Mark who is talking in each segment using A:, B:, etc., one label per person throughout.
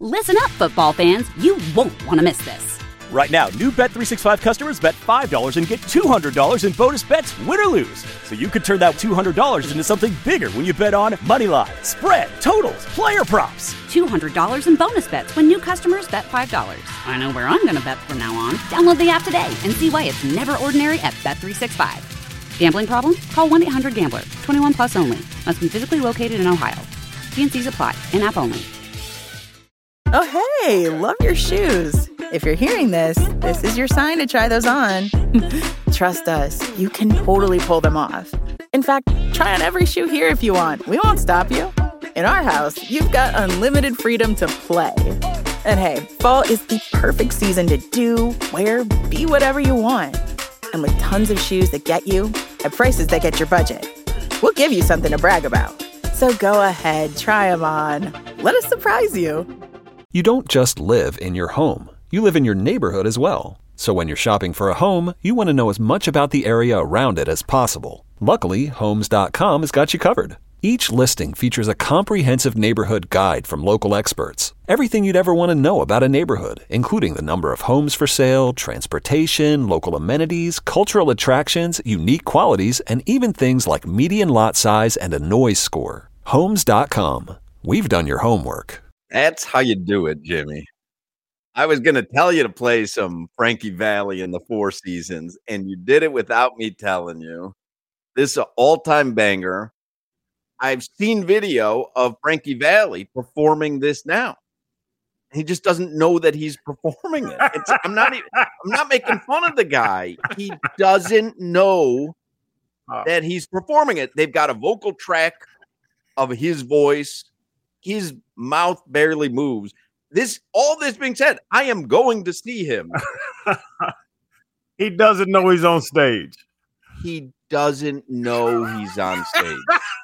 A: Listen up, football fans. You won't want to miss this.
B: Right now, new Bet365 customers bet $5 and get $200 in bonus bets, win or lose. So you could turn that $200 into something bigger when you bet on money line, spread, totals, player props.
A: $200 in bonus bets when new customers bet $5. I know where I'm going to bet from now on. Download the app today and see why it's never ordinary at Bet365. Gambling problem? Call 1-800-GAMBLER. 21 plus only. Must be physically located in Ohio. T&Cs apply. In-app only.
C: Oh, hey, love your shoes. If you're hearing this, this is your sign to try those on. Trust us, you can totally pull them off. In fact, try on every shoe here if you want. We won't stop you. In our house, you've got unlimited freedom to play. And hey, fall is the perfect season to do, wear, be whatever you want. And with tons of shoes that get you at prices that get your budget, we'll give you something to brag about. So go ahead, try them on. Let us surprise you.
D: You don't just live in your home. You live in your neighborhood as well. So when you're shopping for a home, you want to know as much about the area around it as possible. Luckily, Homes.com has got you covered. Each listing features a comprehensive neighborhood guide from local experts. Everything you'd ever want to know about a neighborhood, including the number of homes for sale, transportation, local amenities, cultural attractions, unique qualities, and even things like median lot size and a noise score. Homes.com. We've done your homework.
E: That's how you do it, Jimmy. I was going to tell you to play some Frankie Valli in the Four Seasons, and you did it without me telling you. This is an all-time banger. I've seen video of Frankie Valli performing this now. He just doesn't know that he's performing it. I'm not making fun of the guy. He doesn't know that he's performing it. They've got a vocal track of his voice. His mouth barely moves. All this being said, I am going to see him.
F: He doesn't know he's on stage.
E: He doesn't know he's on stage.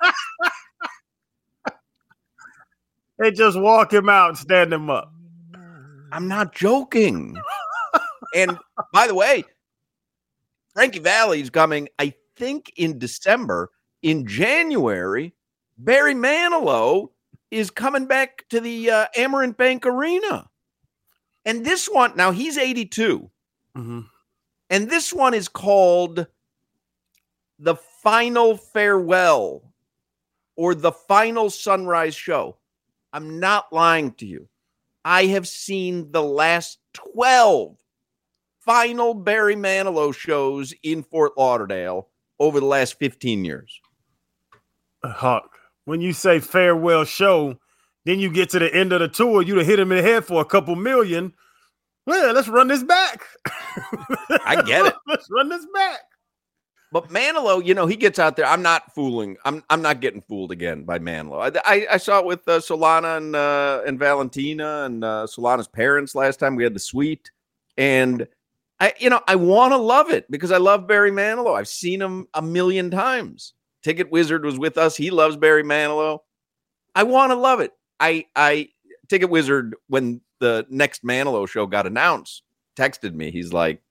F: They just walk him out and stand him up.
E: I'm not joking. And by the way, Frankie Valli is coming, I think, in December. In January, Barry Manilow is coming back to the Amerant Bank Arena. And this one, now he's 82.
F: Mm-hmm.
E: And this one is called The Final Farewell or The Final Sunrise Show. I'm not lying to you. I have seen the last 12 final Barry Manilow shows in Fort Lauderdale over the last 15 years.
F: Huck, when you say farewell show, then you get to the end of the tour, you'd have hit him in the head for a couple million. Well, let's run this back.
E: I get it.
F: Let's run this back.
E: But Manilow, he gets out there. I'm not fooling. I'm not getting fooled again by Manilow. I saw it with Solana and Valentina and Solana's parents last time. We had the suite. And, I want to love it because I love Barry Manilow. I've seen him a million times. Ticket Wizard was with us. He loves Barry Manilow. I want to love it. I Ticket Wizard, when the next Manilow show got announced, texted me. He's like,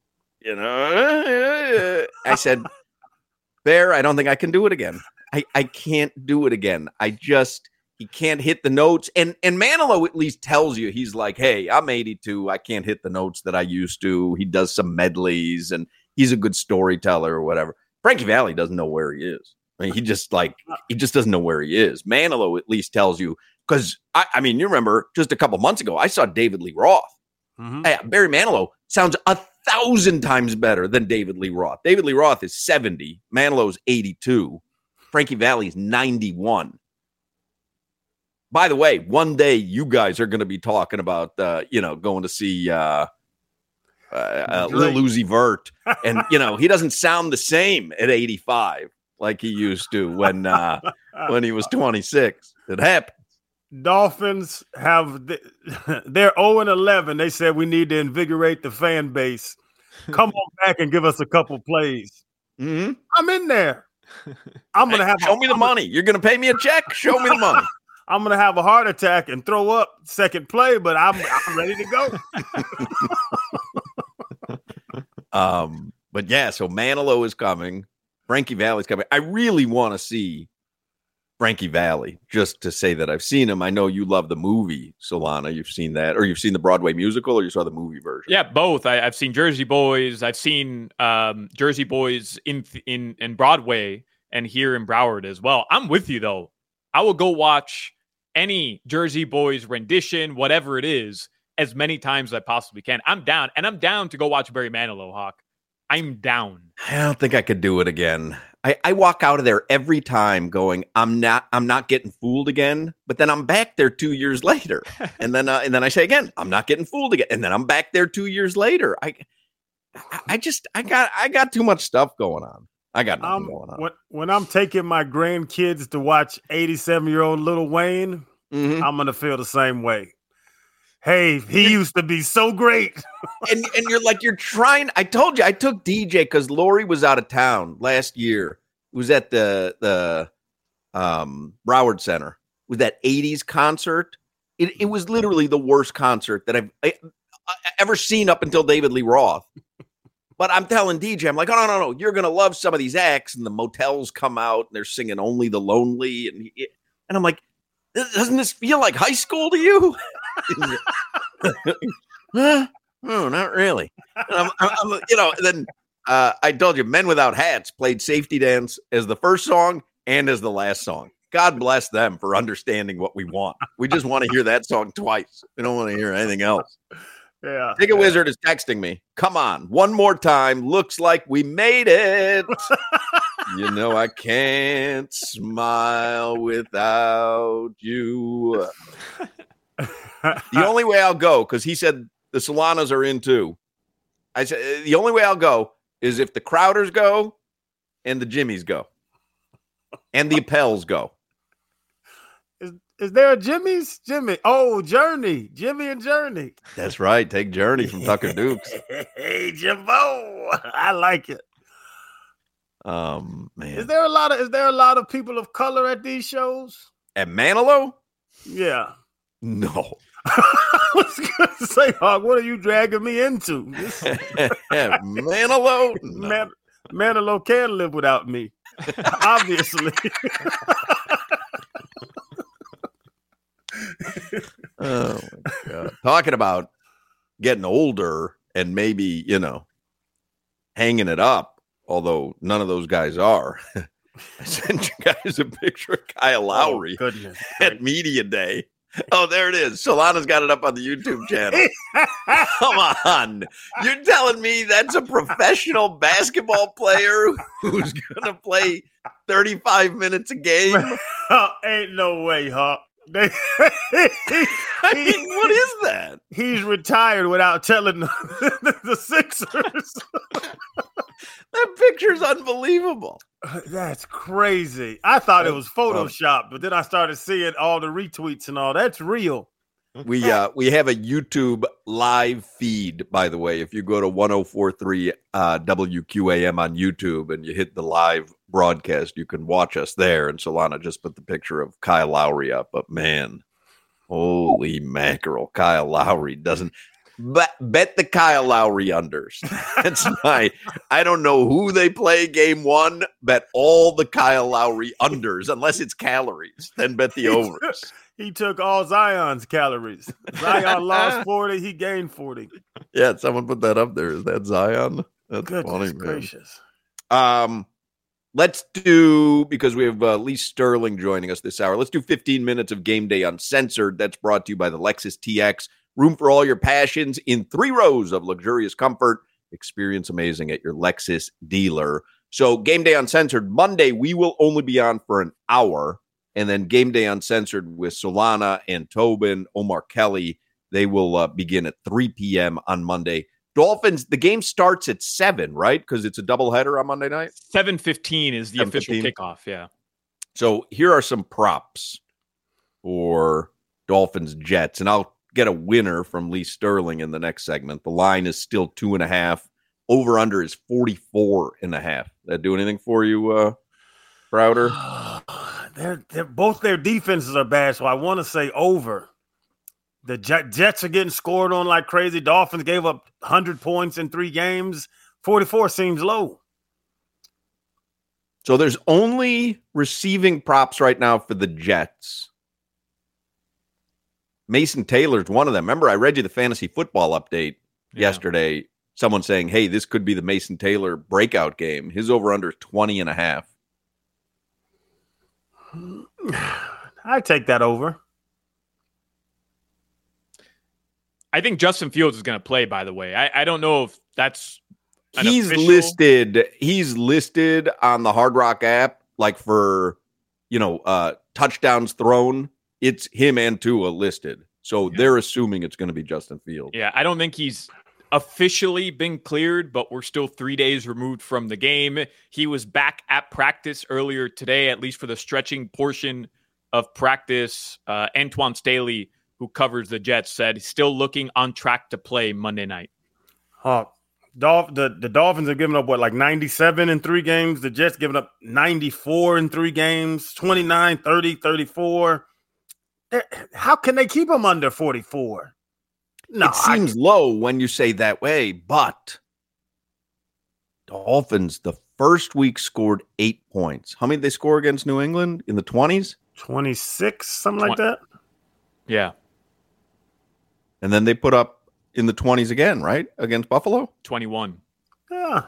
E: I said, Bear, I don't think I can do it again. I can't do it again. He can't hit the notes. And Manilow at least tells you, he's like, hey, I'm 82. I can't hit the notes that I used to. He does some medleys and he's a good storyteller or whatever. Frankie Valli doesn't know where he is. I mean, he just doesn't know where he is. Manilow at least tells you, because you remember just a couple months ago, I saw David Lee Roth. Mm-hmm. Barry Manilow sounds 1,000 times better than David Lee Roth. David Lee Roth is 70. Manilow's 82. Frankie Valli is 91. By the way, one day you guys are going to be talking about, going to see Lil Uzi Vert. And, he doesn't sound the same at 85 like he used to when he was 26. It happened.
F: Dolphins they're 0-11. They said we need to invigorate the fan base. Come on back and give us a couple plays.
E: Mm-hmm.
F: I'm in there. I'm gonna
E: show me the money. You're gonna pay me a check. Show me the money.
F: I'm gonna have a heart attack and throw up second play, but I'm ready to
E: go. But yeah, so Manilow is coming. Frankie Valli's coming. I really want to see Frankie Valli, just to say that I've seen him. I know you love the movie, Solana. You've seen that, or you've seen the Broadway musical, or you saw the movie version?
G: Yeah, both. I've seen Jersey Boys. I've seen Jersey Boys in Broadway and here in Broward as well. I'm with you, though. I will go watch any Jersey Boys rendition, whatever it is, as many times as I possibly can. I'm down, and I'm down to go watch Barry Manilow, Hawk. I'm down.
E: I don't think I could do it again. I walk out of there every time going, I'm not getting fooled again. But then I'm back there 2 years later, and then I say again, I'm not getting fooled again, and then I'm back there 2 years later. I got too much stuff going on. I got nothing going on.
F: When I'm taking my grandkids to watch 87-year-old Lil Wayne, I'm gonna feel the same way. Hey, he used to be so great.
E: and you're trying. I told you I took DJ because Lori was out of town last year. It was at the Broward Center with that 80s concert. It was literally the worst concert that I've ever seen up until David Lee Roth. But I'm telling DJ, I'm like, oh, no, you're going to love some of these acts. And the Motels come out and they're singing Only the Lonely. And I'm like, doesn't this feel like high school to you? No, not really. And then I told you, Men Without Hats played Safety Dance as the first song and as the last song. God bless them for understanding what we want. We just want to hear that song twice. We don't want to hear anything else.
F: Yeah.
E: Ticket Wizard is texting me. Come on, one more time. Looks like we made it. You know I can't smile without you. The only way I'll go, because he said the Solanas are in too. I said the only way I'll go is if the Crowders go and the Jimmies go. And the Appels go.
F: Is there a Jimmy's? Jimmy. Oh, Journey. Jimmy and Journey.
E: That's right. Take Journey from Tucker Dukes.
F: Hey, Jimbo. I like it.
E: Man.
F: Is there a lot of people of color at these shows?
E: At Manilow?
F: Yeah.
E: No.
F: I was going to say, Hawk, what are you dragging me into?
E: Manilow? No.
F: Manilow can live without me. Obviously.
E: Oh my God. Talking about getting older and maybe, hanging it up, although none of those guys are. I sent you guys a picture of Kyle Lowry at Media Day. Oh, there it is. Solana's got it up on the YouTube channel. Come on. You're telling me that's a professional basketball player who's going to play 35 minutes a game?
F: Ain't no way, Hawk.
E: What is that?
F: He's retired without telling the Sixers.
E: That picture's unbelievable.
F: That's crazy. I thought it was Photoshop, but then I started seeing all the retweets and all. That's real.
E: We have a YouTube live feed, by the way. If you go to 104.3 WQAM on YouTube and you hit the live broadcast, you can watch us there. And Solana just put the picture of Kyle Lowry up. But man, holy mackerel, Kyle Lowry doesn't. Bet the Kyle Lowry unders. That's I don't know who they play game one. Bet all the Kyle Lowry unders, unless it's calories. Then bet the overs.
F: He took all Zion's calories. Zion lost 40. He gained 40.
E: Yeah, someone put that up there. Is that Zion? That's
F: Goodness
E: funny,
F: gracious.
E: Man. Let's do, because we have Lee Sterling joining us this hour, let's do 15 minutes of Game Day Uncensored. That's brought to you by the Lexus TX. Room for all your passions in 3 rows of luxurious comfort. Experience amazing at your Lexus dealer. So Game Day Uncensored, Monday, we will only be on for an hour. And then Game Day Uncensored with Solana and Tobin, Omar Kelly, they will begin at 3 p.m. on Monday. Dolphins, the game starts at 7, right? Because it's a doubleheader on Monday night?
G: 7:15 is the official kickoff, yeah.
E: So here are some props for Dolphins Jets. And I'll get a winner from Lee Sterling in the next segment. The line is still 2.5. Over-under is 44.5. That do anything for you, Crowder?
F: They're both their defenses are bad, so I want to say over. The Jets are getting scored on like crazy. Dolphins gave up 100 points in 3 games. 44 seems low.
E: So there's only receiving props right now for the Jets. Mason Taylor's one of them. Remember, I read you the fantasy football update yesterday. Someone saying, hey, this could be the Mason Taylor breakout game. His over-under is 20.5.
F: I take that over.
G: I think Justin Fields is going to play, by the way. I don't know if that's
E: He's listed on the Hard Rock app, like for, touchdowns thrown. It's him and Tua listed. So they're assuming it's going to be Justin Fields.
G: Yeah, I don't think he's officially been cleared, but we're still 3 days removed from the game. He was back at practice earlier today, at least for the stretching portion of practice. Antoine Staley, who covers the Jets, said he's still looking on track to play Monday night.
F: The Dolphins have given up, 97 in 3 games? The Jets given up 94 in 3 games, 29, 30, 34. How can they keep them under 44? No,
E: it seems low when you say that way, but Dolphins, the first week, scored 8 points. How many did they score against New England? In the 20s?
F: 26, something like that?
G: Yeah.
E: And then they put up in the 20s again, right? Against Buffalo?
G: 21.
F: Yeah.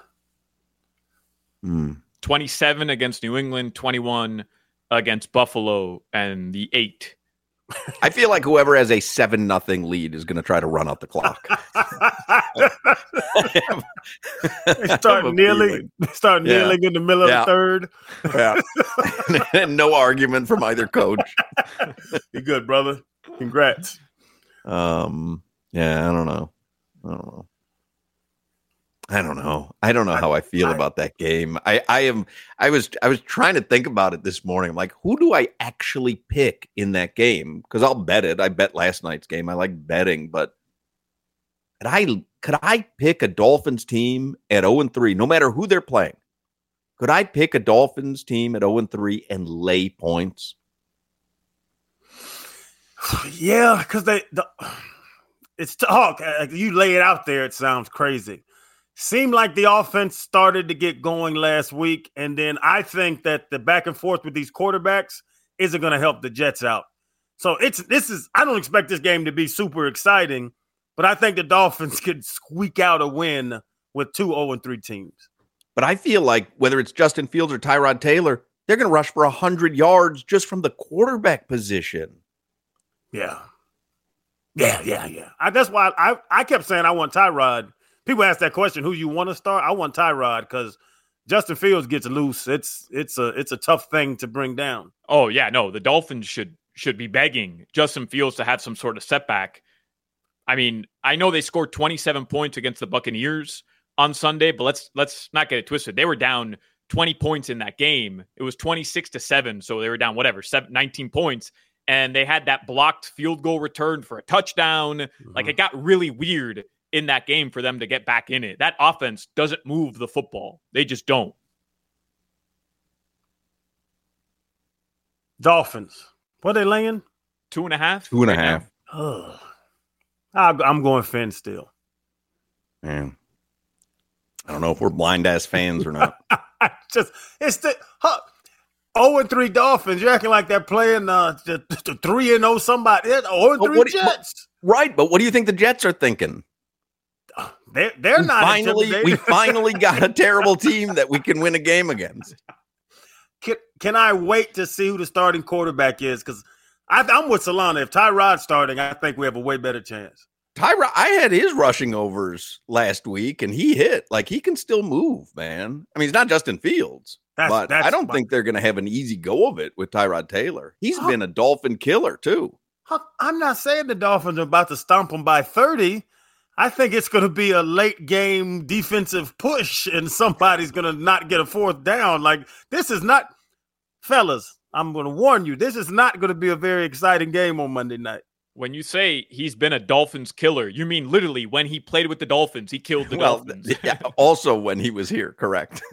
G: 27 against New England, 21 against Buffalo, and the 8.
E: I feel like whoever has a 7-0 lead is going to try to run out the clock.
F: Start kneeling in the middle of the third.
E: Yeah. And no argument from either coach.
F: You're good, brother. Congrats.
E: Yeah, I don't know. I don't know how I feel about that game. I was trying to think about it this morning. I'm like, who do I actually pick in that game? Because I'll bet it. I bet last night's game. I like betting, but could I pick a Dolphins team at 0-3, no matter who they're playing? Could I pick a Dolphins team at 0-3 and lay points?
F: Yeah, because it's Hawk. You lay it out there, it sounds crazy. Seemed like the offense started to get going last week, and then I think that the back and forth with these quarterbacks isn't going to help the Jets out. So I don't expect this game to be super exciting, but I think the Dolphins could squeak out a win with 2 0-3 teams.
E: But I feel like whether it's Justin Fields or Tyrod Taylor, they're going to rush for 100 yards just from the quarterback position.
F: Yeah. That's why I kept saying I want Tyrod. People ask that question, who you want to start? I want Tyrod because Justin Fields gets loose. It's a tough thing to bring down.
G: Oh, yeah, no, the Dolphins should be begging Justin Fields to have some sort of setback. I mean, I know they scored 27 points against the Buccaneers on Sunday, but let's not get it twisted. They were down 20 points in that game. It was 26-7, so they were down 19 points. And they had that blocked field goal return for a touchdown. Mm-hmm. Like, it got really weird in that game for them to get back in it. That offense doesn't move the football. They just don't.
F: Dolphins. What are they laying?
G: 2.5?
E: 2.5.
F: I'm going Finn still.
E: Man. I don't know if we're blind-ass fans or not.
F: It's the 0-3 Dolphins. You're acting like they're playing the 3-0 somebody. 0-3 Jets.
E: Right, but what do you think the Jets are thinking?
F: They're not intimidated.
E: We finally got a terrible team that we can win a game against.
F: Can I wait to see who the starting quarterback is? Because I'm with Solana. If Tyrod's starting, I think we have a way better chance.
E: Tyrod, I had his rushing overs last week, and he hit. Like, he can still move, man. I mean, he's not Justin Fields, but I don't think they're going to have an easy go of it with Tyrod Taylor. He's been a Dolphin killer, too.
F: I'm not saying the Dolphins are about to stomp them by 30. I think it's going to be a late game defensive push and somebody's going to not get a fourth down. Like, this is not, fellas, I'm going to warn you, this is not going to be a very exciting game on Monday night.
G: When you say he's been a Dolphins killer, you mean literally when he played with the Dolphins, he killed the Dolphins.
E: Yeah, also when he was here, correct.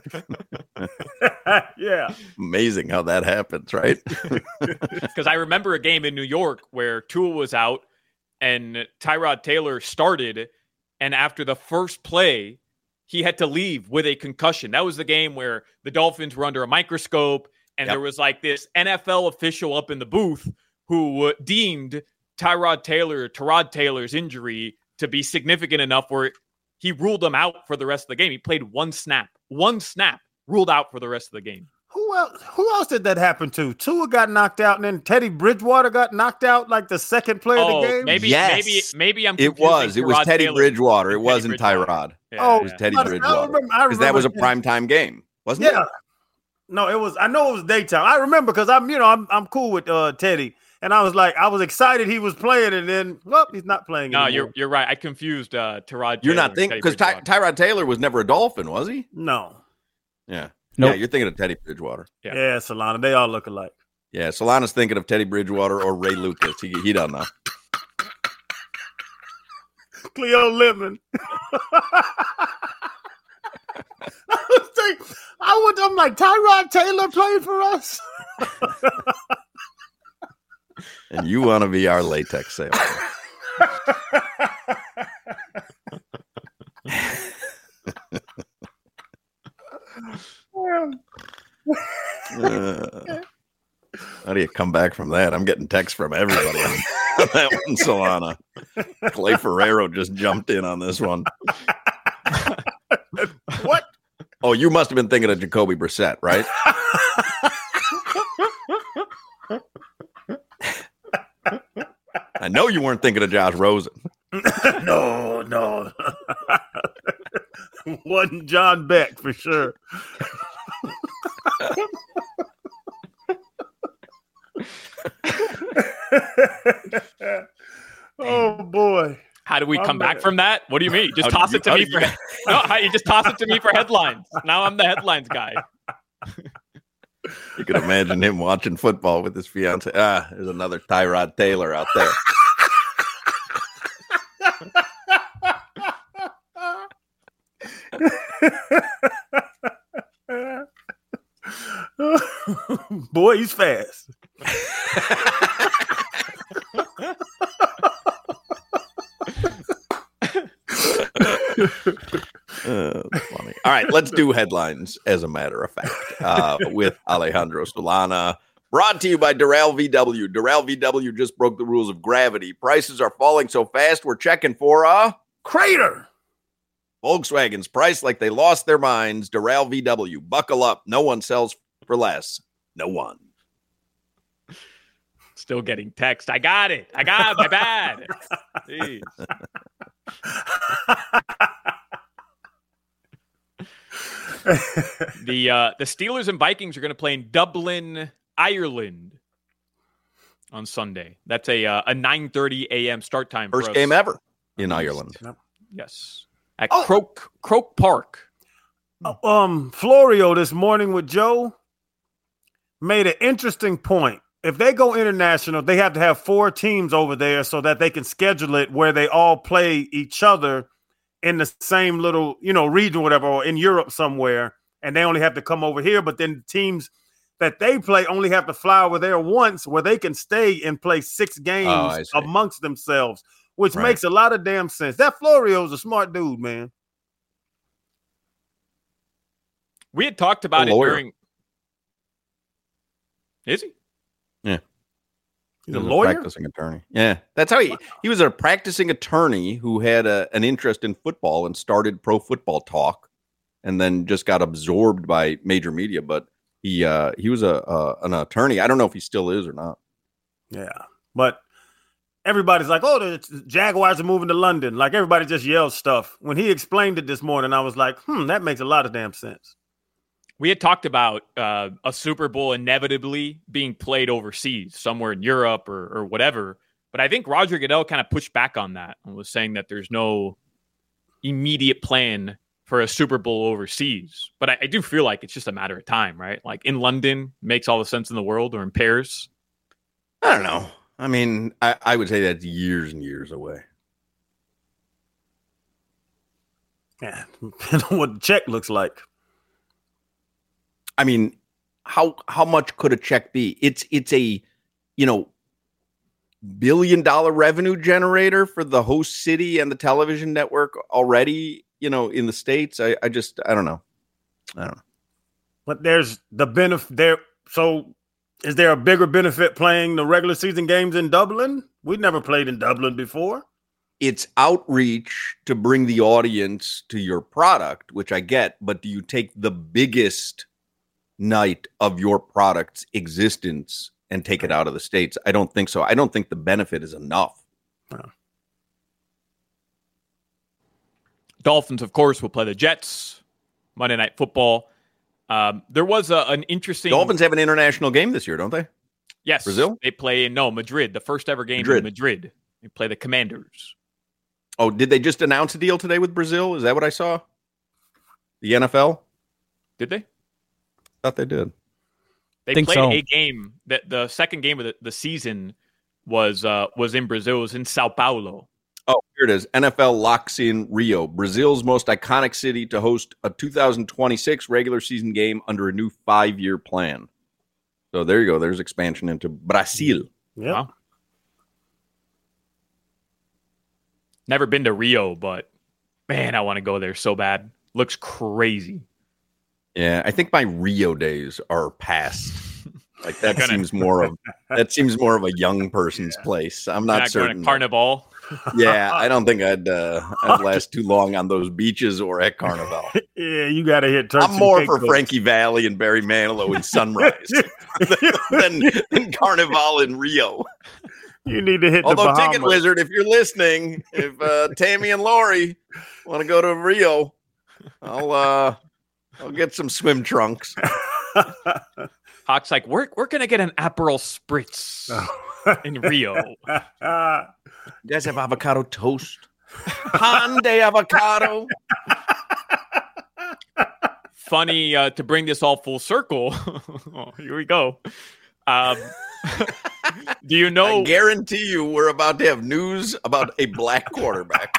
F: Yeah.
E: Amazing how that happens, right?
G: Because I remember a game in New York where Tua was out and Tyrod Taylor started, and after the first play, he had to leave with a concussion. That was the game where the Dolphins were under a microscope, and there was like this NFL official up in the booth who deemed Tyrod Taylor's injury to be significant enough where he ruled him out for the rest of the game. He played one snap, ruled out for the rest of the game.
F: Who else did that happen to? Tua got knocked out, and then Teddy Bridgewater got knocked out like the second player of the game.
G: Maybe I'm confusing
E: It was Teddy
G: Taylor
E: Bridgewater. It wasn't Tyrod.
G: Yeah,
E: it was Teddy Bridgewater. Because that was a primetime game, wasn't it?
F: Yeah. No, it was. I know it was daytime. I remember because I'm cool with Teddy, and I was excited he was playing, and then he's not playing.
G: No,
F: anymore.
G: you're right. I confused Tyrod Taylor.
E: You're not thinking because Tyrod Taylor was never a Dolphin, was he?
F: No.
E: Yeah.
H: Nope.
E: Yeah, you're thinking of Teddy Bridgewater.
F: Yeah, Solana. They all look alike.
E: Yeah, Solana's thinking of Teddy Bridgewater or Ray Lucas. He doesn't know.
F: Cleo Lemon. I'm like, Tyrod Taylor played for us.
E: And you want to be our latex salesman. How do you come back from that? I'm getting texts from everybody on that one, Solana. Clay Ferrero just jumped in on this one.
F: What?
E: Oh, you must have been thinking of Jacoby Brissett, right? I know you weren't thinking of Josh Rosen.
F: No. Wasn't John Beck for sure. Oh boy.
G: How do we come back from that? What do you mean? Just toss it to me for you just toss it to me for headlines. Now I'm the headlines guy.
E: You could imagine him watching football with his fiance. There's another Tyrod Taylor out there.
F: Boy, he's fast.
E: Funny. All right, let's do headlines as a matter of fact with Alejandro Solana. Brought to you by Doral VW. Doral VW just broke the rules of gravity. Prices are falling so fast, we're checking for a
F: crater.
E: Volkswagen's priced like they lost their minds. Doral VW. Buckle up. No one sells for less. No one.
G: Still getting text. I got it. My bad. Jeez. The Steelers and Vikings are going to play in Dublin, Ireland on Sunday. That's a 9:30 a.m. start time.
E: First game ever in Ireland.
G: Yes. At Croke Park.
F: Florio this morning with Joe made an interesting point. If they go international, they have to have 4 teams over there so that they can schedule it where they all play each other in the same little, region, whatever, or in Europe somewhere. And they only have to come over here. But then teams that they play only have to fly over there once where they can stay and play 6 games amongst themselves, which makes a lot of damn sense. That Florio's a smart dude, man.
G: We had talked about it during. Is he?
E: Yeah.
F: He's a lawyer?
E: Practicing attorney. Yeah. That's how he was a practicing attorney who had an interest in football and started Pro Football Talk and then just got absorbed by major media. But he was an attorney. I don't know if he still is or not.
F: Yeah. But everybody's like, oh, the Jaguars are moving to London. Like everybody just yells stuff. When he explained it this morning, I was like, that makes a lot of damn sense.
G: We had talked about a Super Bowl inevitably being played overseas, somewhere in Europe or whatever. But I think Roger Goodell kind of pushed back on that and was saying that there's no immediate plan for a Super Bowl overseas. But I do feel like it's just a matter of time, right? Like in London makes all the sense in the world, or in Paris.
E: I don't know. I mean, I would say that's years and years away.
F: Yeah, depends on what the check looks like.
E: I mean, how much could a check be? It's a $1 billion revenue generator for the host city and the television network already. in the States. I don't know.
F: But there's the benefit there. So is there a bigger benefit playing the regular season games in Dublin? We've never played in Dublin before.
E: It's outreach to bring the audience to your product, which I get, but do you take the biggest night of your product's existence and take it out of the States? I don't think so. I don't think the benefit is enough.
F: No.
G: Dolphins, of course, will play the Jets Monday Night Football. There was an interesting...
E: Dolphins have an international game this year, don't they?
G: Yes.
E: Brazil?
G: They play in Madrid, the first ever game in Madrid. They play the Commanders.
E: Oh, did they just announce a deal today with Brazil? Is that what I saw? The NFL?
G: Did they?
E: Thought they did.
G: They played a game that the second game of the season was in Brazil. It was in Sao Paulo.
E: Oh, here it is. NFL locks in Rio, Brazil's most iconic city, to host a 2026 regular season game under a new 5-year plan. So there you go. There's expansion into Brazil.
F: Yeah.
G: Wow. Never been to Rio, but man, I want to go there so bad. Looks crazy.
E: Yeah, I think my Rio days are past. Like that seems more of a young person's place. I'm not certain.
G: Going to Carnival.
E: Yeah, I don't think I'd last too long on those beaches or at Carnival.
F: Yeah, you got to hit Turks.
E: I'm more for Frankie Valley and Barry Manilow and Sunrise than Carnival in Rio.
F: You need to hit
E: Although
F: the Bahamas.
E: Ticket Wizard, if you're listening, if Tammy and Lori want to go to Rio, I'll get some swim trunks.
G: Hawk's like, we're gonna get an Aperol Spritz in Rio.
E: You guys have avocado toast? Pan de avocado.
G: Funny to bring this all full circle. Oh, here we go. Do you know?
E: I guarantee you we're about to have news about a black quarterback.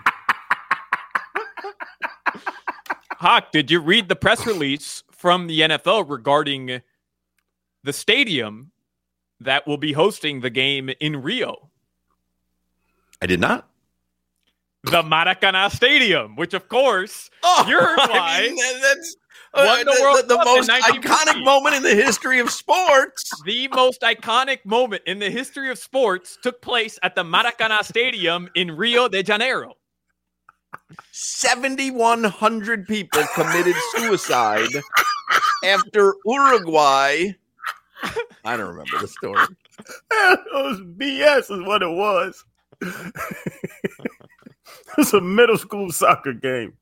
G: Hawk, did you read the press release from the NFL regarding the stadium that will be hosting the game in Rio?
E: I did not.
G: The Maracanã Stadium, which of course, Uruguay
E: that's
G: won the World
E: the
G: Cup
E: most
G: in 1950.
E: iconic moment in the history of sports.
G: The most iconic moment in the history of sports took place at the Maracanã Stadium in Rio de Janeiro.
E: 7,100 people committed suicide after Uruguay. I don't remember the story.
F: It was BS is what it was. It's a middle school soccer game.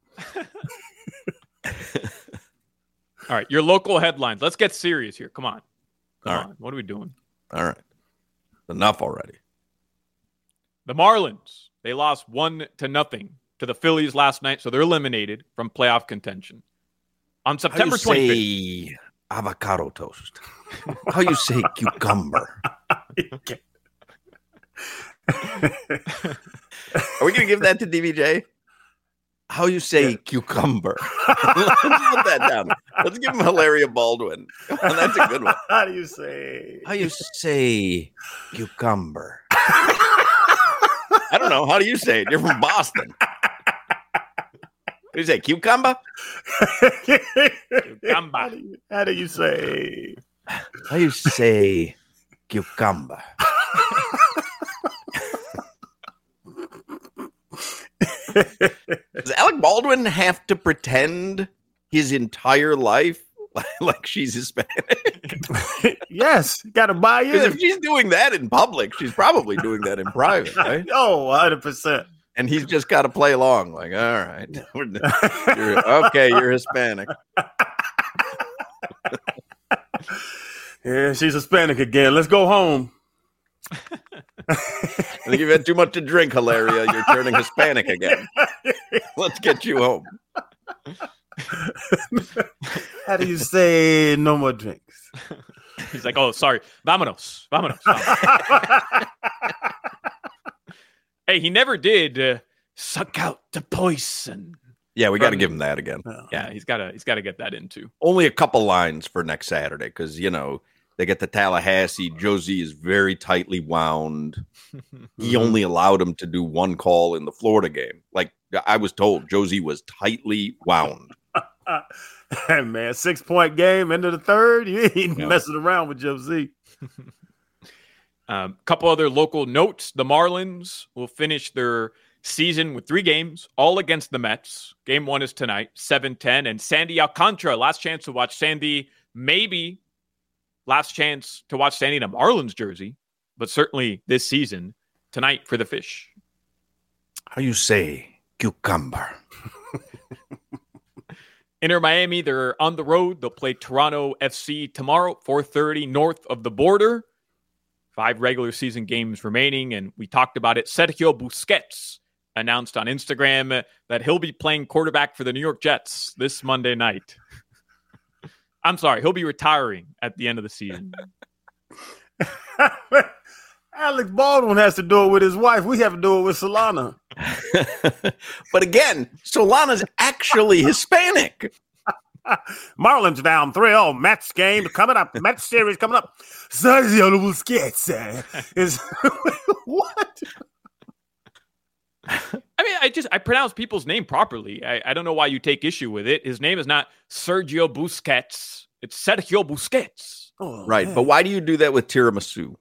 G: All right, your local headlines. Let's get serious here. Come on. Come
E: All
G: on.
E: right.
G: What are we doing?
E: All right. Enough already.
G: The Marlins, they lost 1-0 to the Phillies last night, so they're eliminated from playoff contention. On September 25th.
E: Say avocado toast? How you say cucumber? Are we going to give that to DBJ? How you say cucumber? Let's put that down. Let's give him Hilaria Baldwin. That's a good one.
F: How do you say?
E: How you say cucumber? I don't know. How do you say it? You're from Boston. What do you say? Cucumber?
G: Cucumber.
F: How do you say?
E: How you say cucumber? Does Alec Baldwin have to pretend his entire life like she's Hispanic?
F: Yes, got to buy
E: Because
F: in.
E: if she's doing that in public, she's probably doing that in private, right?
F: Oh, 100%.
E: And he's just got to play along. Like, all right, you're Hispanic.
F: Yeah, she's Hispanic again. Let's go home.
E: I think you've had too much to drink, Hilaria. You're turning Hispanic again. Let's get you home.
F: How do you say no more drinks?
G: He's like, oh, sorry. Vámonos. Hey, he never did suck out the poison.
E: Yeah, we got to give him that again.
G: Yeah, he's got to get that in too.
E: Only a couple lines for next Saturday because, They get to Tallahassee. Josie is very tightly wound. He only allowed him to do one call in the Florida game. Like I was told, Josie was tightly wound.
F: Hey, man, 6-point game, end of the third. You ain't messing around with Josie.
G: Couple other local notes. The Marlins will finish their season with 3 games, all against the Mets. Game 1 is tonight, 7:10. And Sandy Alcantara, last chance to watch Sandy, maybe last chance to watch Sandy in a Marlins jersey, but certainly this season, tonight for the Fish.
E: How you say cucumber?
G: Inter Miami, they're on the road. They'll play Toronto FC tomorrow, 4:30 north of the border. 5 regular season games remaining, and we talked about it. Sergio Busquets announced on Instagram that he'll be playing quarterback for the New York Jets this Monday night. I'm sorry, he'll be retiring at the end of the season.
F: Alex Baldwin has to do it with his wife. We have to do it with Solana.
E: But again, Solana's actually Hispanic.
F: Marlins down 3-0. Mets game coming up. Mets series coming up. Sergio Busquets is what?
G: I mean, I pronounce people's name properly. I don't know why you take issue with it. His name is not Sergio Busquets. It's Sergio Busquets.
F: Oh,
E: right.
F: man.
E: But why do you do that with tiramisu?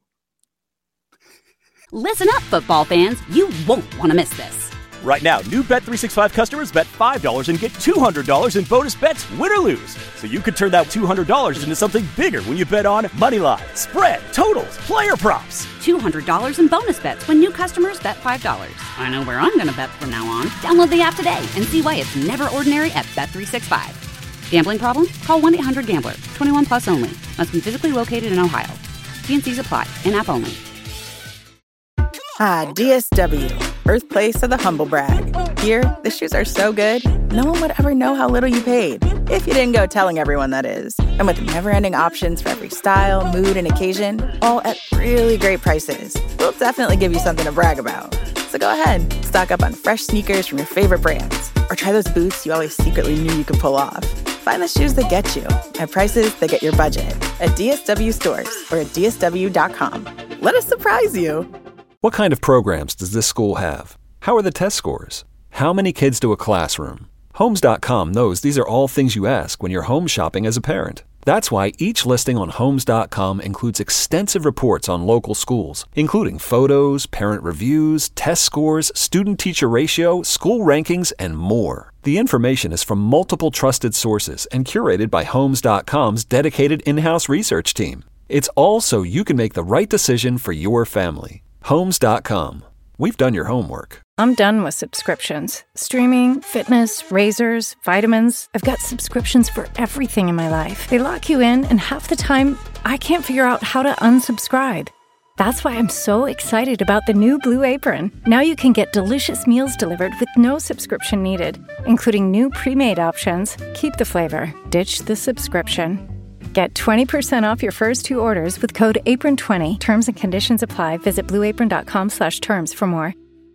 A: Listen up, football fans. You won't want to miss this.
B: Right now, new Bet365 customers bet $5 and get $200 in bonus bets, win or lose. So you could turn that $200 into something bigger when you bet on moneyline, spread, totals, player props.
A: $200 in bonus bets when new customers bet $5. I know where I'm going to bet from now on. Download the app today and see why it's never ordinary at Bet365. Gambling problem? Call 1-800-GAMBLER. 21 plus only. Must be physically located in Ohio. T&Cs apply. In-app only.
C: Ah, DSW, birthplace of the humble brag. Here, the shoes are so good, no one would ever know how little you paid. If you didn't go telling everyone, that is. And with never-ending options for every style, mood, and occasion, all at really great prices, we'll definitely give you something to brag about. So go ahead, stock up on fresh sneakers from your favorite brands, or try those boots you always secretly knew you could pull off. Find the shoes that get you at prices that get your budget at DSW stores or at DSW.com. Let us surprise you.
D: What kind of programs does this school have? How are the test scores? How many kids do a classroom? Homes.com knows these are all things you ask when you're home shopping as a parent. That's why each listing on Homes.com includes extensive reports on local schools, including photos, parent reviews, test scores, student-teacher ratio, school rankings, and more. The information is from multiple trusted sources and curated by Homes.com's dedicated in-house research team. It's all so you can make the right decision for your family. Homes.com. We've done your homework.
H: I'm done with subscriptions. Streaming, fitness, razors, vitamins. I've got subscriptions for everything in my life. They lock you in, and half the time, I can't figure out how to unsubscribe. That's why I'm so excited about the new Blue Apron. Now you can get delicious meals delivered with no subscription needed, including new pre-made options. Keep the flavor. Ditch the subscription. Get 20% off your first 2 orders with code APRON20. Terms and conditions apply. Visit blueapron.com/terms for more.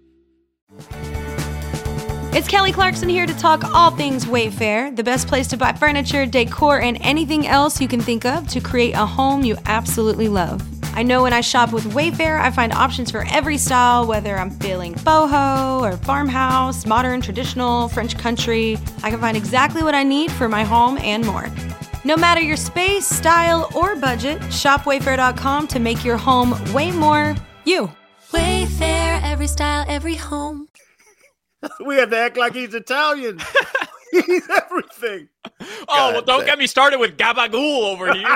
I: It's Kelly Clarkson here to talk all things Wayfair, the best place to buy furniture, decor, and anything else you can think of to create a home you absolutely love. I know when I shop with Wayfair, I find options for every style, whether I'm feeling boho or farmhouse, modern, traditional, French country. I can find exactly what I need for my home and more. No matter your space, style, or budget, shop Wayfair.com to make your home way more you.
J: Wayfair, every style, every home.
F: We have to act like he's Italian. He's everything.
G: Oh, well, don't get me started with gabagool over here.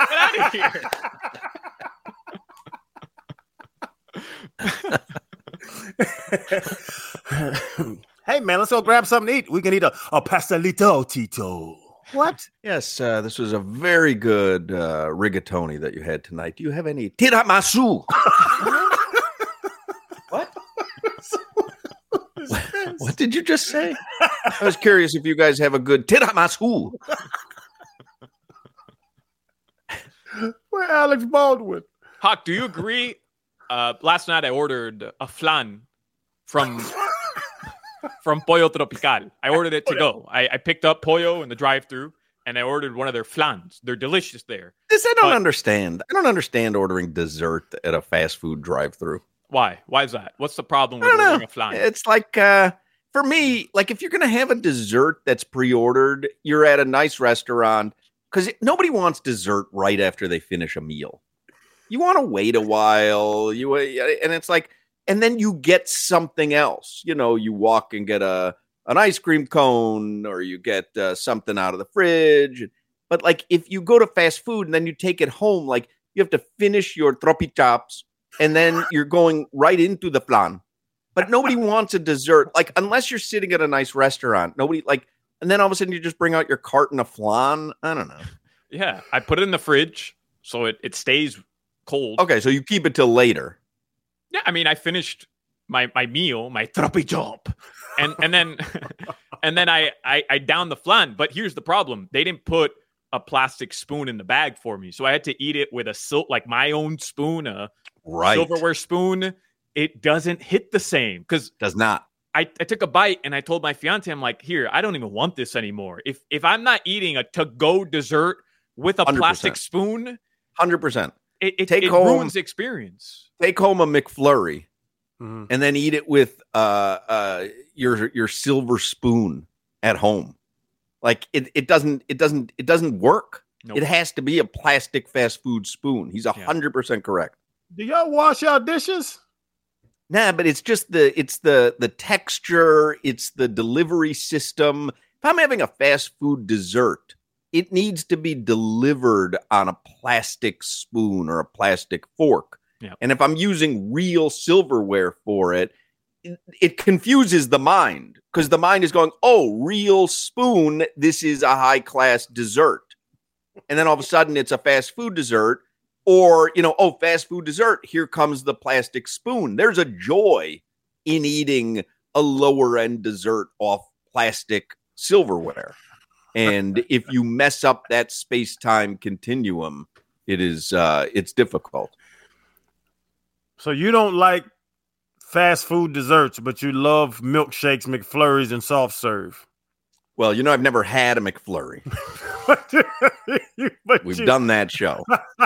G: Get out of here.
F: Hey, man, let's go grab something to eat. We can eat a pastelito, Tito. What?
E: Yes, this was a very good rigatoni that you had tonight. Do you have any tiramisu? What? What did you just say? I was curious if you guys have a good tiramisu.
F: Where Alex Baldwin?
G: Hawk, do you agree? Last night I ordered a flan from Pollo Tropical. I ordered it to go. I picked up pollo in the drive-thru, and I ordered one of their flans. They're delicious there.
E: This I don't understand. I don't understand ordering dessert at a fast food drive-thru.
G: Why? Why is that? What's the problem with ordering a flan?
E: It's like, for me, like if you're going to have a dessert that's pre-ordered, you're at a nice restaurant, because nobody wants dessert right after they finish a meal. You want to wait a while. And it's like, and then you get something else. You know, you walk and get an ice cream cone, or you get something out of the fridge. But like if you go to fast food and then you take it home, like you have to finish your tropi chops, and then you're going right into the flan. But nobody wants a dessert, like unless you're sitting at a nice restaurant. Nobody like, and then all of a sudden you just bring out your carton of flan. I don't know.
G: Yeah, I put it in the fridge so it stays cold.
E: Okay, so you keep it till later.
G: Yeah, I mean, I finished my meal, my tropi chop, and then and then I downed the flan. But here's the problem: they didn't put a plastic spoon in the bag for me, so I had to eat it with like my own spoon, silverware spoon. It doesn't hit the same because
E: does not.
G: I took a bite and I told my fiance, I'm like, here, I don't even want this anymore. If I'm not eating a to-go dessert with a
E: 100%.
G: Plastic spoon,
E: 100%,
G: it ruins the experience.
E: Take home a McFlurry and then eat it with your silver spoon at home. Like it doesn't work. Nope. It has to be a plastic fast food spoon. He's 100% correct.
F: Do y'all wash y'all dishes?
E: Nah, but it's just the texture, it's the delivery system. If I'm having a fast food dessert, it needs to be delivered on a plastic spoon or a plastic fork.
G: Yep.
E: And if I'm using real silverware for it, it confuses the mind, because the mind is going, oh, real spoon, this is a high-class dessert. And then all of a sudden it's a fast food dessert. Or, fast food dessert, here comes the plastic spoon. There's a joy in eating a lower end dessert off plastic silverware. And if you mess up that space-time continuum, it's difficult.
F: So you don't like fast food desserts, but you love milkshakes, McFlurries, and soft serve.
E: Well, I've never had a McFlurry. We've done that show.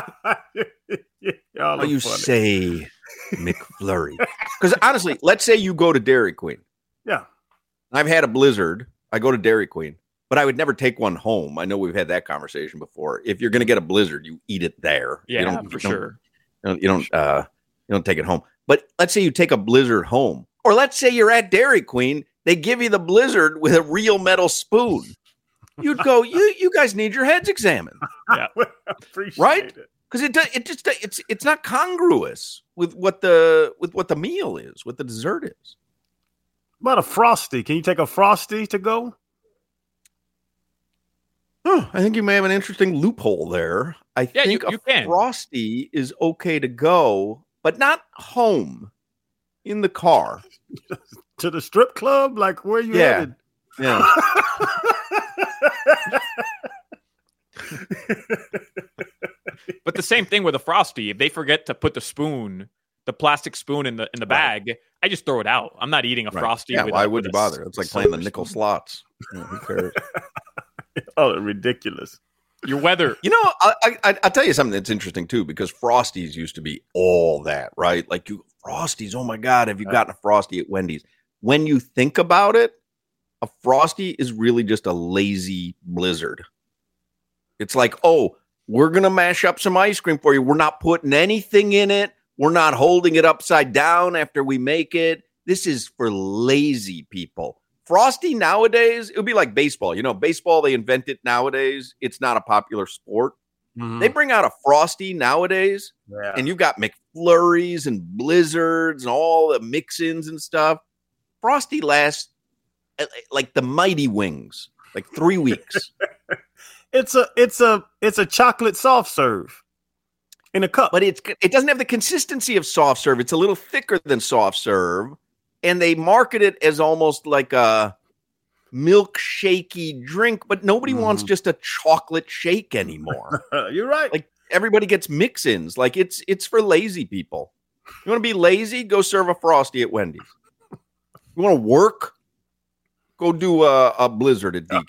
E: You say McFlurry? Because honestly, let's say you go to Dairy Queen.
F: Yeah.
E: I've had a Blizzard. I go to Dairy Queen, but I would never take one home. I know we've had that conversation before. If you're going to get a Blizzard, you eat it there.
G: Yeah,
E: sure. You don't take it home. But let's say you take a Blizzard home, or let's say you're at Dairy Queen. They give you the Blizzard with a real metal spoon. You'd go, you guys need your heads examined.
G: Yeah,
E: right? Because it's not congruous with what the meal is, what the dessert is.
F: What about a Frosty? Can you take a Frosty to go?
E: I think you may have an interesting loophole there. I think
G: you can.
E: Frosty is okay to go, but not home, in the car.
F: To the strip club? Like, where you headed?
E: Yeah.
G: But the same thing with a Frosty. If they forget to put the plastic spoon in the bag, I just throw it out. I'm not eating a Frosty.
E: Yeah, why would you bother? It's like playing the nickel slots. Who cares?
F: Oh, ridiculous.
G: Your weather.
E: I'll tell you something that's interesting, too, because Frosties used to be all that, right? Like, Frosties, oh, my God, have you gotten a Frosty at Wendy's? When you think about it, a Frosty is really just a lazy Blizzard. It's like, oh, we're going to mash up some ice cream for you. We're not putting anything in it. We're not holding it upside down after we make it. This is for lazy people. Frosty nowadays, it would be like baseball. Baseball, they invent it nowadays. It's not a popular sport. Mm-hmm. They bring out a Frosty nowadays, and you've got McFlurries and Blizzards and all the mix-ins and stuff. Frosty lasts like the Mighty Wings, like 3 weeks.
F: It's a chocolate soft serve in a cup,
E: but it doesn't have the consistency of soft serve. It's a little thicker than soft serve, and they market it as almost like a milkshakey drink. But nobody wants just a chocolate shake anymore.
F: You're right.
E: Like everybody gets mix-ins. Like it's for lazy people. You want to be lazy? Go serve a Frosty at Wendy's. You want to work? Go do a Blizzard at DQ.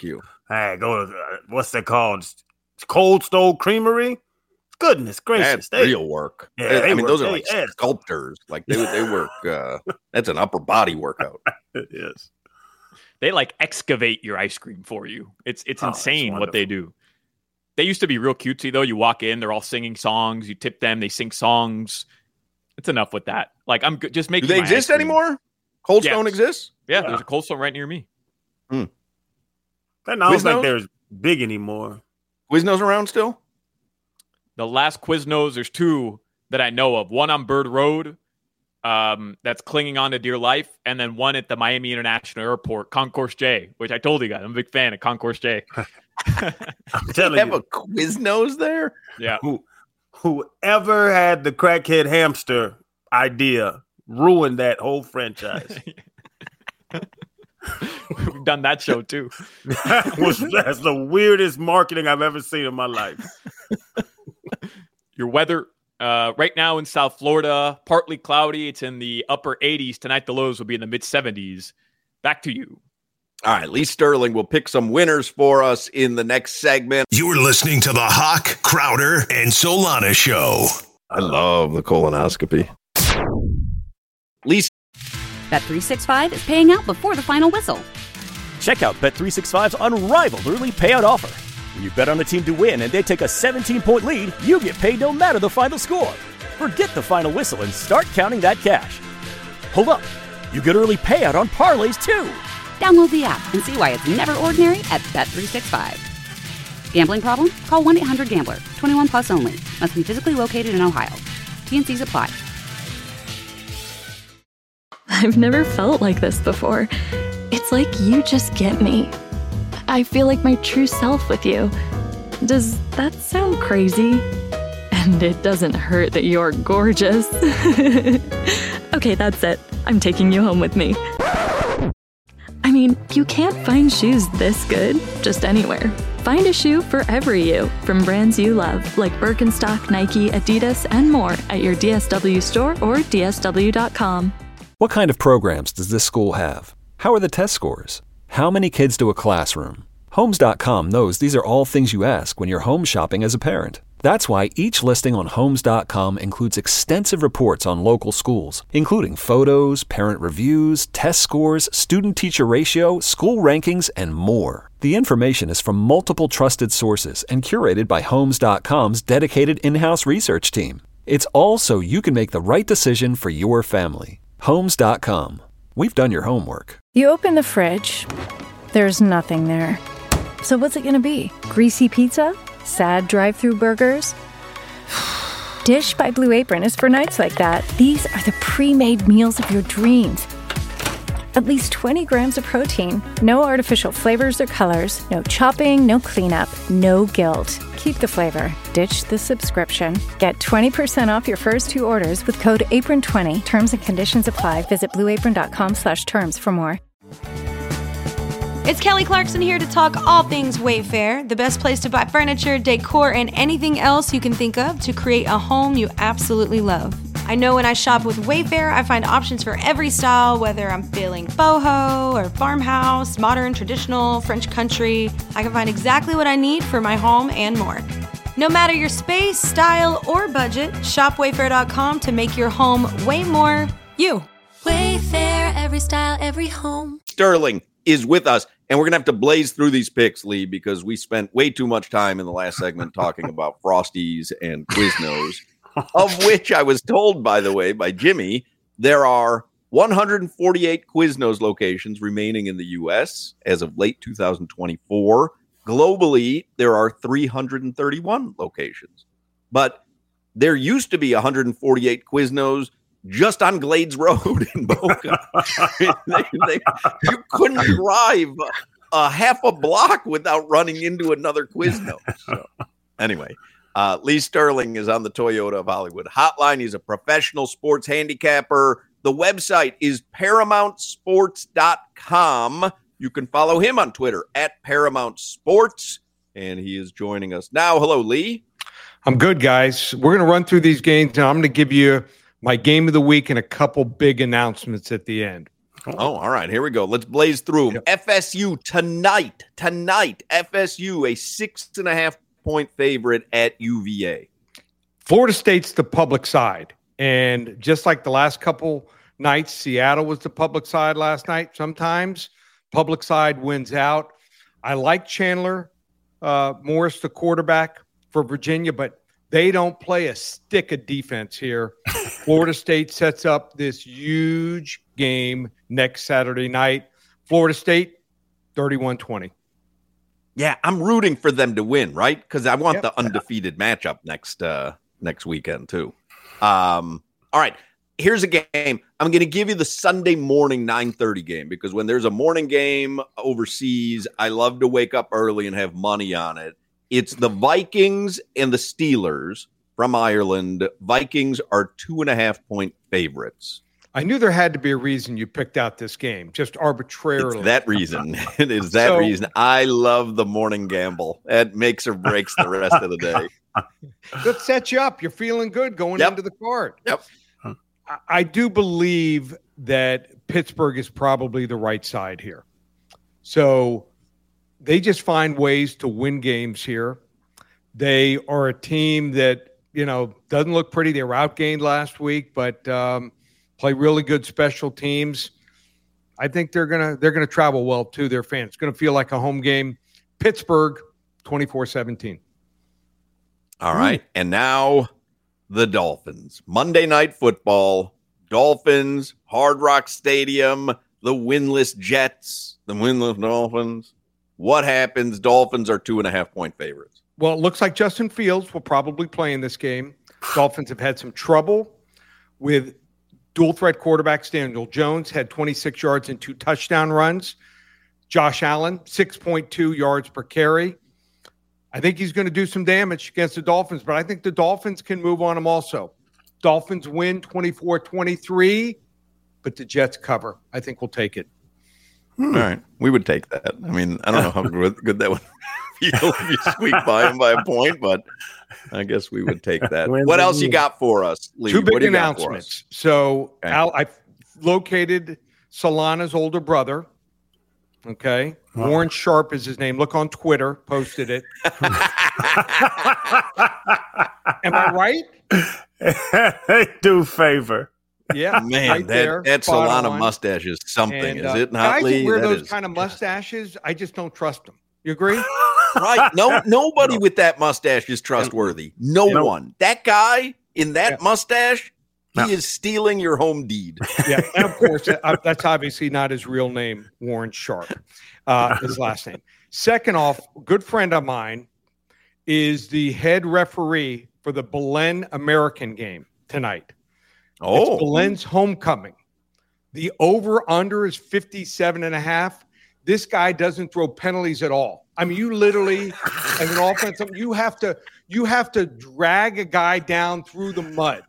F: Hey, go to what's that called? Cold Stone Creamery. Goodness gracious,
E: that's real work.
F: Yeah,
E: I mean,
F: work.
E: those are like sculptors. Like they work. That's an upper body workout.
F: It is.
G: They like excavate your ice cream for you. It's insane what they do. They used to be real cutesy though. You walk in, they're all singing songs. You tip them, they sing songs. It's enough with that. Like I'm just making.
E: Do they exist anymore? Cold Stone exists?
G: Yeah, there's a Cold Stone right near me.
F: I don't think they're big anymore.
E: Quiznos around still?
G: The last Quiznos, there's two that I know of. One on Bird Road, that's clinging on to dear life, and then one at the Miami International Airport, Concourse J, which I told you guys. I'm a big fan of Concourse J.
F: I'm telling you.
E: Have a Quiznos there?
G: Yeah.
F: Whoever had the crackhead hamster idea ruined that whole franchise.
G: We've done that show too.
F: That's the weirdest marketing I've ever seen in my life.
G: Your weather right now in South Florida, partly cloudy. It's in the upper 80s. Tonight, the lows will be in the mid 70s. Back to you.
E: All right, Lee Sterling will pick some winners for us in the next segment.
K: You're listening to the Hawk, Crowder, and Solana Show.
E: I love the colonoscopy. Lee.
A: Bet365 is paying out before the final whistle.
B: Check out Bet365's unrivaled early payout offer. When you bet on a team to win and they take a 17-point lead, you get paid no matter the final score. Forget the final whistle and start counting that cash. Hold up. You get early payout on parlays, too.
A: Download the app and see why it's never ordinary at Bet365. Gambling problem? Call 1-800-GAMBLER. 21 plus only. Must be physically located in Ohio. T&Cs apply.
L: I've never felt like this before. It's like you just get me. I feel like my true self with you. Does that sound crazy? And it doesn't hurt that you're gorgeous. Okay, that's it. I'm taking you home with me. I mean, you can't find shoes this good just anywhere. Find a shoe for every you from brands you love, like Birkenstock, Nike, Adidas, and more at your DSW store or DSW.com.
D: What kind of programs does this school have? How are the test scores? How many kids do a classroom? Homes.com knows these are all things you ask when you're home shopping as a parent. That's why each listing on Homes.com includes extensive reports on local schools, including photos, parent reviews, test scores, student-teacher ratio, school rankings, and more. The information is from multiple trusted sources and curated by Homes.com's dedicated in-house research team. It's all so you can make the right decision for your family. Homes.com. We've done your homework.
H: You open the fridge. There's nothing there. So what's it going to be? Greasy pizza? Sad drive-through burgers? Dish by Blue Apron is for nights like that. These are the pre-made meals of your dreams. At least 20 grams of protein. No artificial flavors or colors. No chopping, no cleanup, no guilt. Keep the flavor. Ditch the subscription. Get 20% off your first two orders with code APRON20. Terms and conditions apply. Visit blueapron.com/terms for more.
I: It's Kelly Clarkson here to talk all things Wayfair, the best place to buy furniture, decor, and anything else you can think of to create a home you absolutely love. I know when I shop with Wayfair, I find options for every style, whether I'm feeling boho or farmhouse, modern, traditional, French country. I can find exactly what I need for my home and more. No matter your space, style, or budget, shop Wayfair.com to make your home way more you.
J: Wayfair, every style, every home.
E: Sterling is with us, and we're going to have to blaze through these picks, Lee, because we spent way too much time in the last segment talking about Frosties and Quiznos, of which I was told, by the way, by Jimmy, there are 148 Quiznos locations remaining in the U.S. as of late 2024. Globally, there are 331 locations. But there used to be 148 Quiznos just on Glades Road in Boca. You couldn't drive a half a block without running into another Quiznos. So, anyway, Lee Sterling is on the Toyota of Hollywood hotline. He's a professional sports handicapper. The website is ParamountSports.com. You can follow him on Twitter at Paramount Sports, and he is joining us now. Hello, Lee.
M: I'm good, guys. We're going to run through these games, and I'm going to give you my game of the week and a couple big announcements at the end.
E: Oh, all right. Here we go. Let's blaze through them. Yep. FSU tonight. FSU, a 6.5-point favorite at UVA.
M: Florida State's the public side. And just like the last couple nights, Seattle was the public side last night. Sometimes public side wins out. I like Chandler Morris, the quarterback for Virginia, but they don't play a stick of defense here. Florida State sets up this huge game next Saturday night. Florida State, 31-20.
E: Yeah, I'm rooting for them to win, right? Because I want the undefeated matchup next weekend, too. All right, here's a game. I'm going to give you the Sunday morning 9:30 game because when there's a morning game overseas, I love to wake up early and have money on it. It's the Vikings and the Steelers from Ireland. Vikings are 2.5-point favorites.
M: I knew there had to be a reason you picked out this game, just arbitrarily.
E: It's that reason. It is that reason. I love the morning gamble. That makes or breaks the rest of the day.
M: That sets you up. You're feeling good going into the card.
E: Yep.
M: I do believe that Pittsburgh is probably the right side here. So they just find ways to win games here. They are a team that, doesn't look pretty. They were outgained last week, but play really good special teams. I think they're gonna travel well to their fans. It's gonna feel like a home game. Pittsburgh, 24-17.
E: All right, and now the Dolphins. Monday Night Football. Dolphins, Hard Rock Stadium. The winless Jets. The winless Dolphins. What happens? Dolphins are 2.5-point favorites.
M: Well, it looks like Justin Fields will probably play in this game. Dolphins have had some trouble with dual-threat quarterbacks. Daniel Jones had 26 yards and 2 touchdown runs. Josh Allen, 6.2 yards per carry. I think he's going to do some damage against the Dolphins, but I think the Dolphins can move on him also. Dolphins win 24-23, but the Jets cover. I think we'll take it.
E: All right. We would take that. I mean, I don't know how good that would feel if you squeak by them by a point, but I guess we would take that. What else you got for us, Lee?
M: 2 big announcements. So I've located Solana's older brother. Okay. Wow. Warren Sharp is his name. Look on Twitter. Posted it. Am I right?
F: They do favor.
M: Yeah,
E: man,
M: right
E: that Solana mustache is something,
M: and,
E: is it not,
M: Lee?
E: Guys
M: who wear those kind of mustaches, I just don't trust them. You agree?
E: Right. Nobody with that mustache is trustworthy. No one. That guy in that mustache, he is stealing your home deed.
M: Yeah, and of course, that's obviously not his real name, Warren Sharp, his last name. Second off, a good friend of mine is the head referee for the Belen American game tonight.
E: Oh,
M: it's Belen's homecoming. The over-under is 57.5. This guy doesn't throw penalties at all. I mean, you literally, as an offense, you have to drag a guy down through the mud.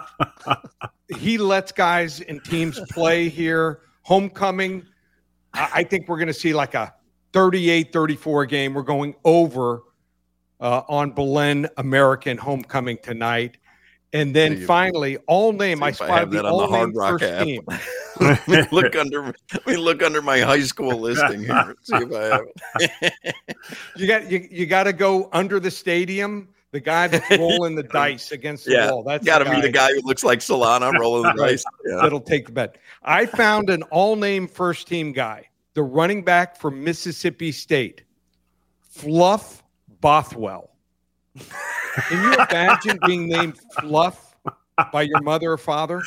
M: He lets guys and teams play here. Homecoming, I think we're going to see like a 38-34 game. We're going over on Belen American homecoming tonight. And then finally, all name. I spotted the all name first team.
E: Let me look under my high school listing here. See if I have it.
M: You got to go under the stadium. The guy that's rolling the dice against the wall. That's
E: got to be the guy who looks like Solana rolling the dice.
M: Yeah. That'll take the bet. I found an all-name first team guy, the running back from Mississippi State, Fluff Bothwell. Can you imagine being named Fluff by your mother or father?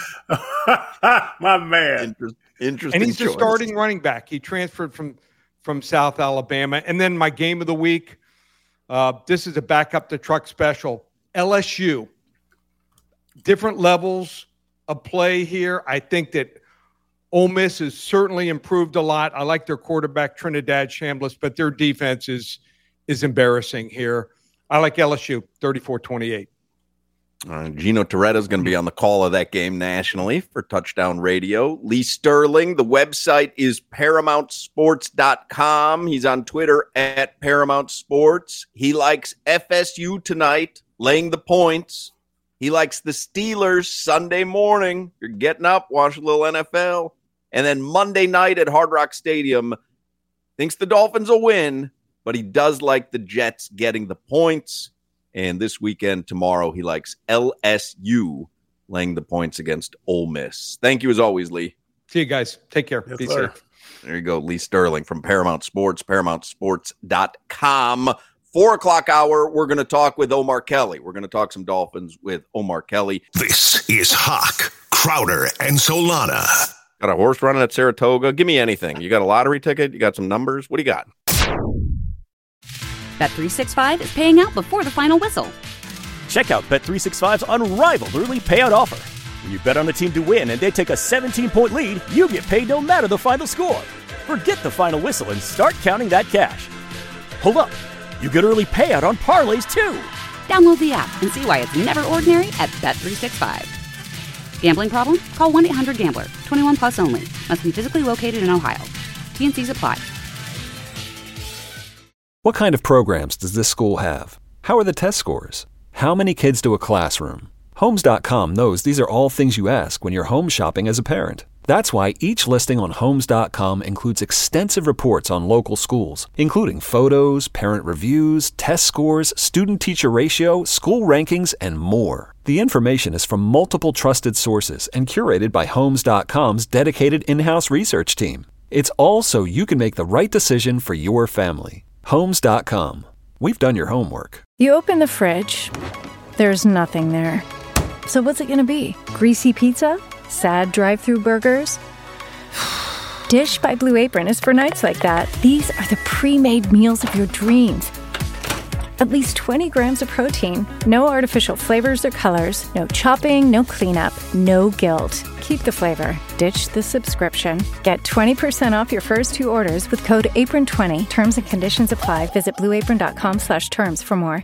F: My man.
E: Interesting.
M: And he's
E: choice.
M: the starting running back. He transferred from South Alabama. And then my game of the week, this is a back up the truck special. LSU. Different levels of play here. I think that Ole Miss has certainly improved a lot. I like their quarterback, Trinidad Chambliss, but their defense is embarrassing here. I like LSU, 34-28.
E: Gino Toretta is going to be on the call of that game nationally for Touchdown Radio. Lee Sterling, the website is ParamountSports.com. He's on Twitter at Paramount Sports. He likes FSU tonight, laying the points. He likes the Steelers Sunday morning. You're getting up, watch a little NFL. And then Monday night at Hard Rock Stadium, thinks the Dolphins will win, but he does like the Jets getting the points. And this weekend, tomorrow, he likes LSU laying the points against Ole Miss. Thank you as always, Lee.
M: See you guys. Take care.
F: Yes,
M: Be
F: sir.
M: safe.
E: There you go, Lee Sterling from Paramount Sports, ParamountSports.com. 4 o'clock hour, we're going to talk with Omar Kelly. We're going to talk some Dolphins with Omar Kelly.
K: This is Hawk, Crowder, and Solana.
E: Got a horse running at Saratoga? Give me anything. You got a lottery ticket? You got some numbers? What do you got?
A: Bet365 is paying out before the final whistle.
B: Check out Bet365's unrivaled early payout offer. When you bet on a team to win and they take a 17-point lead, you get paid no matter the final score. Forget the final whistle and start counting that cash. Hold up. You get early payout on parlays, too.
A: Download the app and see why it's never ordinary at Bet365. Gambling problem? Call 1-800-GAMBLER. 21 plus only. Must be physically located in Ohio. T&Cs apply.
D: What kind of programs does this school have? How are the test scores? How many kids do a classroom? Homes.com knows these are all things you ask when you're home shopping as a parent. That's why each listing on Homes.com includes extensive reports on local schools, including photos, parent reviews, test scores, student-teacher ratio, school rankings, and more. The information is from multiple trusted sources and curated by Homes.com's dedicated in-house research team. It's all so you can make the right decision for your family. Homes.com. We've done your homework.
H: You open the fridge, there's nothing there. So what's it going to be? Greasy pizza? Sad drive-through burgers? Dish by Blue Apron is for nights like that. These are the pre-made meals of your dreams. At least 20 grams of protein, no artificial flavors or colors, no chopping, no cleanup, no guilt. Keep the flavor. Ditch the subscription. Get 20% off your first 2 orders with code APRON20. Terms and conditions apply. Visit blueapron.com/terms for more.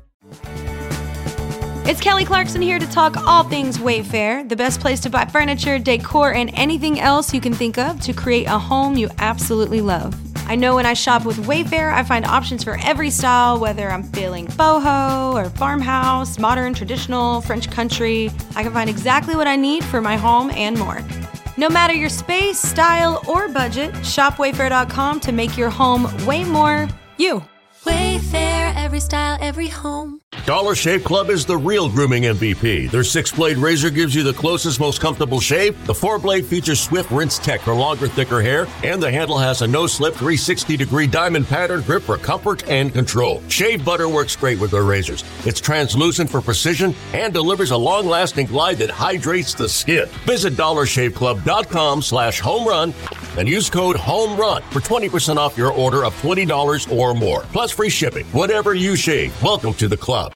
I: It's Kelly Clarkson here to talk all things Wayfair, the best place to buy furniture, decor, and anything else you can think of to create a home you absolutely love. I know when I shop with Wayfair, I find options for every style, whether I'm feeling boho or farmhouse, modern, traditional, French country. I can find exactly what I need for my home and more. No matter your space, style, or budget, shop Wayfair.com to make your home way more you.
J: Wayfair, every style, every home.
N: Dollar Shave Club is the real grooming MVP. Their 6-blade razor gives you the closest, most comfortable shave. The 4-blade features swift rinse tech for longer, thicker hair, and the handle has a no-slip 360-degree diamond pattern grip for comfort and control. Shave butter works great with their razors. It's translucent for precision and delivers a long-lasting glide that hydrates the skin. Visit DollarShaveClub.com/homerun and use code HOMERUN for 20% off your order of $20 or more. Plus free shipping. Whatever you shave, welcome to the club.